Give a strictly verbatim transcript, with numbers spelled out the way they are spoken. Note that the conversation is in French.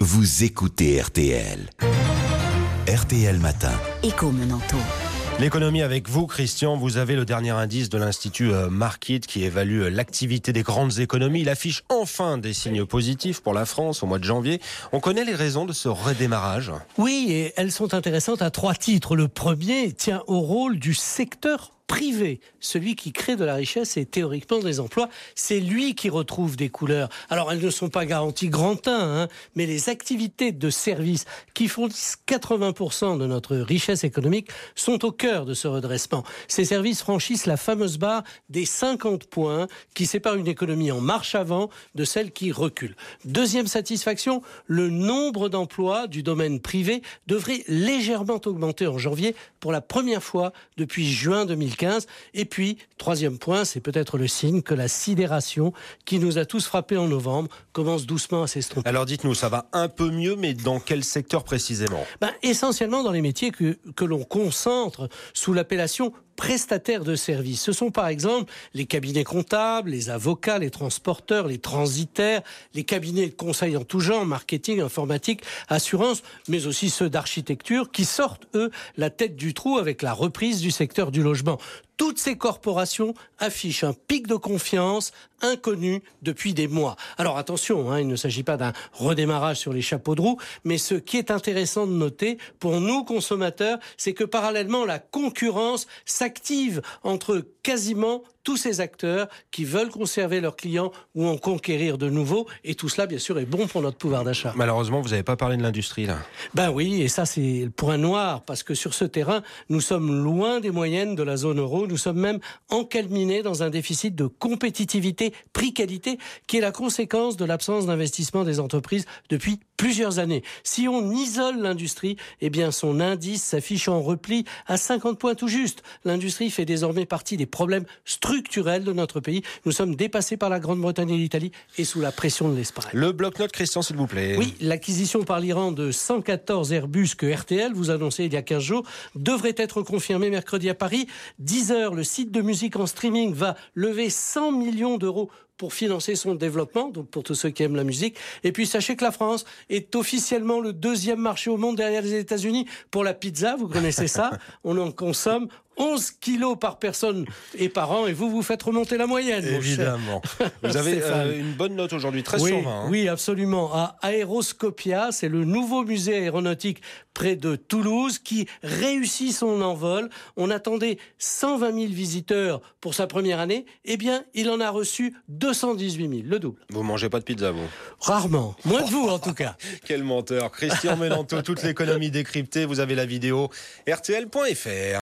vous écoutez R T L. R T L Matin. Écho Menanto. L'économie avec vous, Christian. Vous avez le dernier indice de l'Institut Markit qui évalue l'activité des grandes économies. Il affiche enfin des signes positifs pour la France au mois de janvier. On connaît les raisons de ce redémarrage? Oui, et elles sont intéressantes à trois titres. Le premier tient au rôle du secteur privé, celui qui crée de la richesse et théoriquement des emplois, c'est lui qui retrouve des couleurs. Alors elles ne sont pas garanties grand un, hein, mais les activités de services qui font quatre-vingts pour cent de notre richesse économique sont au cœur de ce redressement. Ces services franchissent la fameuse barre des cinquante points qui séparent une économie en marche avant de celle qui recule. Deuxième satisfaction, le nombre d'emplois du domaine privé devrait légèrement augmenter en janvier pour la première fois depuis juin deux mille quinze. Et puis, troisième point, c'est peut-être le signe que la sidération qui nous a tous frappés en novembre commence doucement à s'estomper. Alors dites-nous, ça va un peu mieux, mais dans quel secteur précisément? Ben, essentiellement dans les métiers que, que l'on concentre sous l'appellation prestataires de services. Ce sont par exemple les cabinets comptables, les avocats, les transporteurs, les transitaires, les cabinets de conseil en tout genre, marketing, informatique, assurance, mais aussi ceux d'architecture qui sortent, eux, la tête du trou avec la reprise du secteur du logement. Toutes ces corporations affichent un pic de confiance inconnu depuis des mois. Alors attention, hein, il ne s'agit pas d'un redémarrage sur les chapeaux de roue, mais ce qui est intéressant de noter pour nous consommateurs, c'est que parallèlement la concurrence s'active entre quasiment tous ces acteurs qui veulent conserver leurs clients ou en conquérir de nouveaux. Et tout cela, bien sûr, est bon pour notre pouvoir d'achat. Malheureusement, vous n'avez pas parlé de l'industrie, là. Ben oui, et ça, c'est le point noir, parce que sur ce terrain, nous sommes loin des moyennes de la zone euro. Nous sommes même encalminés dans un déficit de compétitivité prix-qualité qui est la conséquence de l'absence d'investissement des entreprises depuis plusieurs années. Si on isole l'industrie, eh bien son indice s'affiche en repli à cinquante points tout juste. L'industrie fait désormais partie des problèmes structurels de notre pays. Nous sommes dépassés par la Grande-Bretagne et l'Italie et sous la pression de l'Espagne. Le bloc-notes, Christian, s'il vous plaît. Oui, l'acquisition par l'Iran de cent quatorze Airbus que R T L vous annonçait il y a quinze jours devrait être confirmée mercredi à Paris. Deezer, le site de musique en streaming, va lever cent millions d'euros pour financer son développement, donc pour tous ceux qui aiment la musique. Et puis sachez que la France est officiellement le deuxième marché au monde derrière les États-Unis pour la pizza, vous connaissez ça. On en consomme onze kilos par personne et par an, et vous, vous faites remonter la moyenne. Évidemment. Vous avez euh, une bonne note aujourd'hui, treize oui, sur vingt. Hein. Oui, absolument. À Aéroscopia, c'est le nouveau musée aéronautique près de Toulouse qui réussit son envol. On attendait cent vingt mille visiteurs pour sa première année. Eh bien, il en a reçu deux cent dix-huit mille, le double. Vous mangez pas de pizza, vous? Rarement. Moins de vous, en tout cas. Quel menteur. Christian Menanto, toute l'économie décryptée. Vous avez la vidéo R T L point F R.